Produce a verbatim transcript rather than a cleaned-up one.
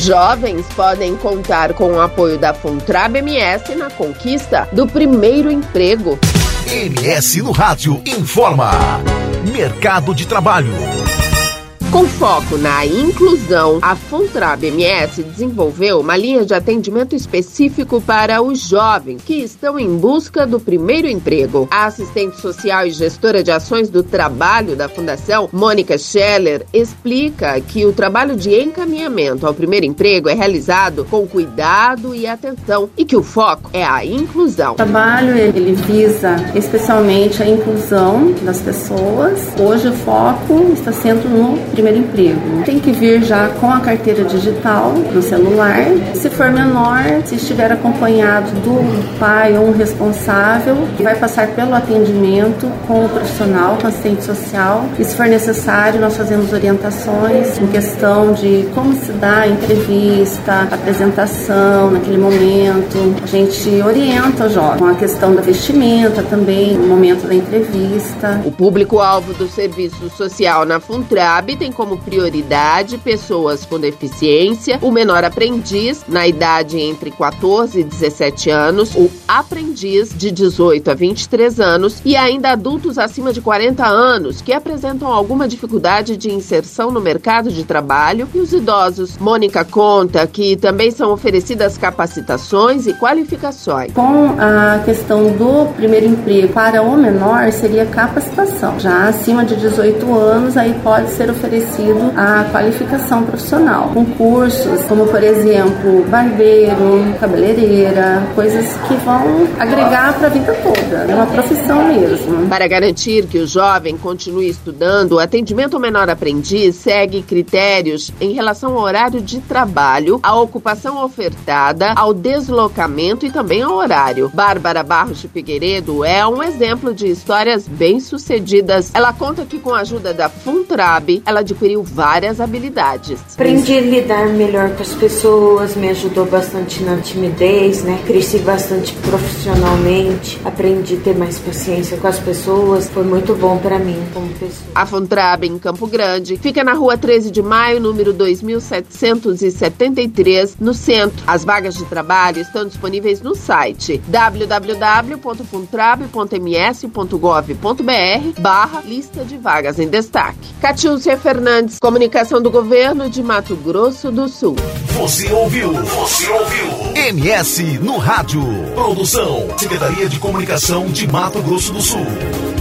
Jovens podem contar com o apoio da Funtrab M S na conquista do primeiro emprego. M S no Rádio informa. Mercado de trabalho. Com foco na inclusão, a Funtrab M S desenvolveu uma linha de atendimento específico para os jovens que estão em busca do primeiro emprego. A assistente social e gestora de ações do trabalho da Fundação, Mônica Scheller, explica que o trabalho de encaminhamento ao primeiro emprego é realizado com cuidado e atenção e que o foco é a inclusão. O trabalho ele visa especialmente a inclusão das pessoas. Hoje o foco está sendo no primeiro primeiro emprego. Tem que vir já com a carteira digital no celular. Se for menor, se estiver acompanhado do pai ou um responsável, vai passar pelo atendimento com o profissional, com o assistente social. E se for necessário, nós fazemos orientações em questão de como se dá a entrevista, a apresentação naquele momento. A gente orienta o jovem com a questão da vestimenta também, no momento da entrevista. O público-alvo do serviço social na Funtrab tem como prioridade pessoas com deficiência, o menor aprendiz na idade entre quatorze e dezessete anos, o aprendiz de dezoito a vinte e três anos e ainda adultos acima de quarenta anos que apresentam alguma dificuldade de inserção no mercado de trabalho e os idosos. Mônica conta que também são oferecidas capacitações e qualificações. Com a questão do primeiro emprego para o menor seria capacitação. Já acima de dezoito anos aí pode ser oferecido a qualificação profissional, com cursos como, por exemplo, barbeiro, cabeleireira, coisas que vão agregar para a vida toda, é uma profissão mesmo. Para garantir que o jovem continue estudando, o atendimento ao menor aprendiz segue critérios em relação ao horário de trabalho, à ocupação ofertada, ao deslocamento e também ao horário. Bárbara Barros de Figueiredo é um exemplo de histórias bem-sucedidas. Ela conta que com a ajuda da Funtrab, ela adquiriu várias habilidades. Aprendi a lidar melhor com as pessoas, me ajudou bastante na timidez, né? Cresci bastante profissionalmente, aprendi a ter mais paciência com as pessoas, foi muito bom para mim como pessoa. A Funtrab em Campo Grande fica na rua treze de maio, número dois mil setecentos e setenta e três, no centro. As vagas de trabalho estão disponíveis no site w w w ponto funtrab ponto m s ponto gov ponto b r barra lista de vagas em destaque. Catiúcia Fernandes, comunicação do governo de Mato Grosso do Sul. Você ouviu? Você ouviu? M S no Rádio. Produção, Secretaria de Comunicação de Mato Grosso do Sul.